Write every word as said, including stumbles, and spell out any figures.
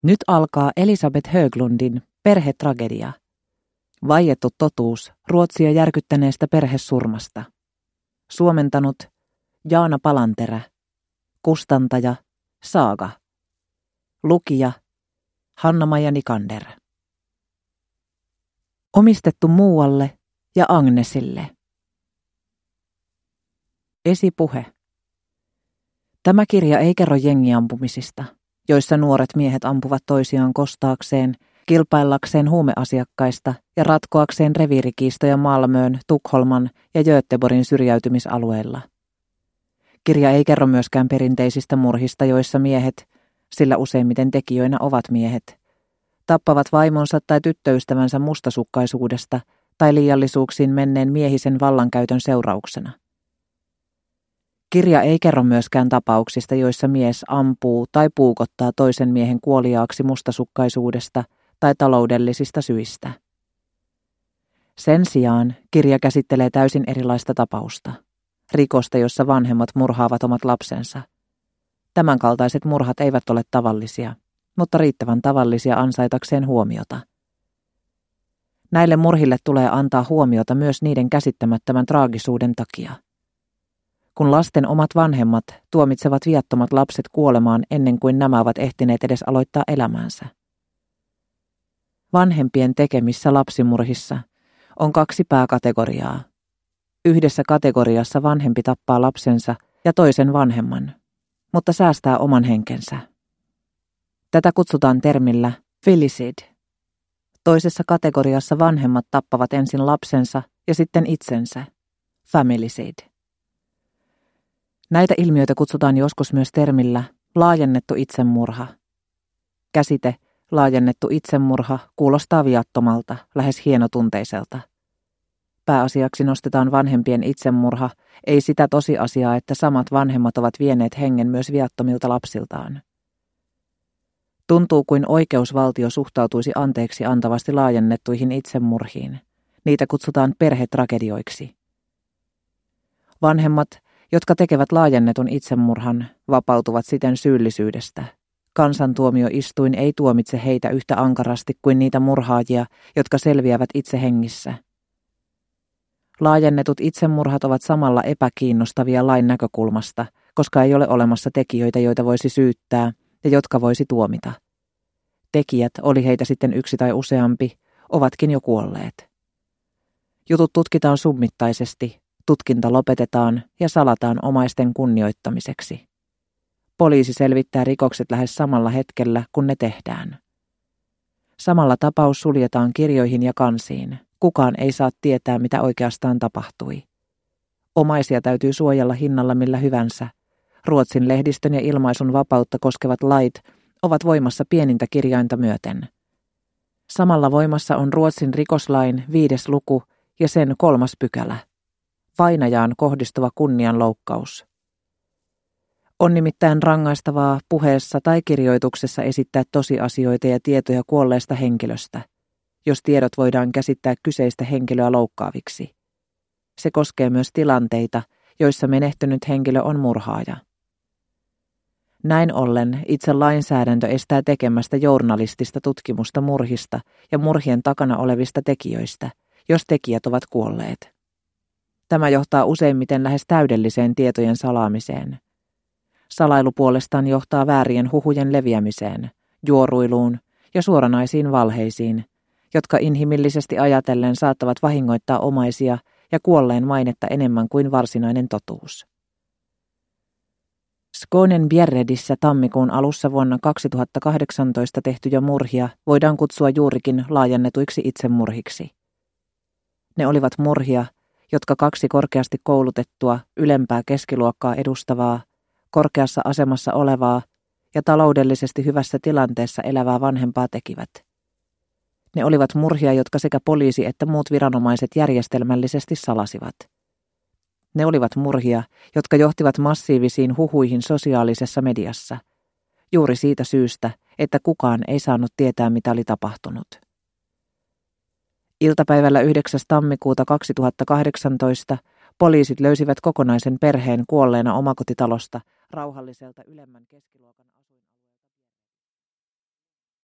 Nyt alkaa Elisabeth Höglundin perhetragedia. Vaiettu totuus Ruotsia järkyttäneestä perhesurmasta. Suomentanut Jaana Palanterä. Kustantaja Saaga. Lukija Hanna-Maija Nikander. Omistettu muualle ja Agnesille. Esipuhe. Tämä kirja ei kerro jengiampumisista, joissa nuoret miehet ampuvat toisiaan kostaakseen, kilpaillakseen huumeasiakkaista ja ratkoakseen reviirikiistoja Malmöön, Tukholman ja Göteborgin syrjäytymisalueilla. Kirja ei kerro myöskään perinteisistä murhista, joissa miehet, sillä useimmiten tekijöinä ovat miehet, tappavat vaimonsa tai tyttöystävänsä mustasukkaisuudesta tai liiallisuuksiin menneen miehisen vallankäytön seurauksena. Kirja ei kerro myöskään tapauksista, joissa mies ampuu tai puukottaa toisen miehen kuoliaaksi mustasukkaisuudesta tai taloudellisista syistä. Sen sijaan kirja käsittelee täysin erilaista tapausta, rikosta, jossa vanhemmat murhaavat omat lapsensa. Tämänkaltaiset murhat eivät ole tavallisia, mutta riittävän tavallisia ansaitakseen huomiota. Näille murhille tulee antaa huomiota myös niiden käsittämättömän traagisuuden takia. Kun lasten omat vanhemmat tuomitsevat viattomat lapset kuolemaan ennen kuin nämä ovat ehtineet edes aloittaa elämäänsä. Vanhempien tekemissä lapsimurhissa on kaksi pääkategoriaa. Yhdessä kategoriassa vanhempi tappaa lapsensa ja toisen vanhemman, mutta säästää oman henkensä. Tätä kutsutaan termillä filicide. Toisessa kategoriassa vanhemmat tappavat ensin lapsensa ja sitten itsensä, familicide. Näitä ilmiöitä kutsutaan joskus myös termillä laajennettu itsemurha. Käsite laajennettu itsemurha kuulostaa viattomalta, lähes hienotunteiselta. Pääasiaksi nostetaan vanhempien itsemurha, ei sitä tosiasiaa, että samat vanhemmat ovat vieneet hengen myös viattomilta lapsiltaan. Tuntuu kuin oikeusvaltio suhtautuisi anteeksi antavasti laajennettuihin itsemurhiin. Niitä kutsutaan perhetragedioiksi. Vanhemmat, jotka tekevät laajennetun itsemurhan, vapautuvat siten syyllisyydestä. Kansantuomioistuin ei tuomitse heitä yhtä ankarasti kuin niitä murhaajia, jotka selviävät itse hengissä. Laajennetut itsemurhat ovat samalla epäkiinnostavia lain näkökulmasta, koska ei ole olemassa tekijöitä, joita voisi syyttää ja jotka voisi tuomita. Tekijät, oli heitä sitten yksi tai useampi, ovatkin jo kuolleet. Jutut tutkitaan summittaisesti, tutkinta lopetetaan ja salataan omaisten kunnioittamiseksi. Poliisi selvittää rikokset lähes samalla hetkellä, kun ne tehdään. Samalla tapaus suljetaan kirjoihin ja kansiin. Kukaan ei saa tietää, mitä oikeastaan tapahtui. Omaisia täytyy suojella hinnalla millä hyvänsä. Ruotsin lehdistön ja ilmaisun vapautta koskevat lait ovat voimassa pienintä kirjainta myöten. Samalla voimassa on Ruotsin rikoslain viides luku ja sen kolmas pykälä. Vainajaan kohdistuva kunnianloukkaus. On nimittäin rangaistavaa puheessa tai kirjoituksessa esittää tosiasioita ja tietoja kuolleesta henkilöstä, jos tiedot voidaan käsittää kyseistä henkilöä loukkaaviksi. Se koskee myös tilanteita, joissa menehtynyt henkilö on murhaaja. Näin ollen itse lainsäädäntö estää tekemästä journalistista tutkimusta murhista ja murhien takana olevista tekijöistä, jos tekijät ovat kuolleet. Tämä johtaa useimmiten lähes täydelliseen tietojen salaamiseen. Salailu puolestaan johtaa väärien huhujen leviämiseen, juoruiluun ja suoranaisiin valheisiin, jotka inhimillisesti ajatellen saattavat vahingoittaa omaisia ja kuolleen mainetta enemmän kuin varsinainen totuus. Skånen Bjärredissä tammikuun alussa vuonna kaksituhattakahdeksantoista tehtyjä murhia voidaan kutsua juurikin laajennetuiksi itsemurhiksi. Ne olivat murhia, jotka kaksi korkeasti koulutettua, ylempää keskiluokkaa edustavaa, korkeassa asemassa olevaa ja taloudellisesti hyvässä tilanteessa elävää vanhempaa tekivät. Ne olivat murhia, jotka sekä poliisi että muut viranomaiset järjestelmällisesti salasivat. Ne olivat murhia, jotka johtivat massiivisiin huhuihin sosiaalisessa mediassa, juuri siitä syystä, että kukaan ei saanut tietää, mitä oli tapahtunut. Iltapäivällä yhdeksäs tammikuuta kaksituhattakahdeksantoista poliisit löysivät kokonaisen perheen kuolleena omakotitalosta rauhalliselta ylemmän keskiluokan asuin.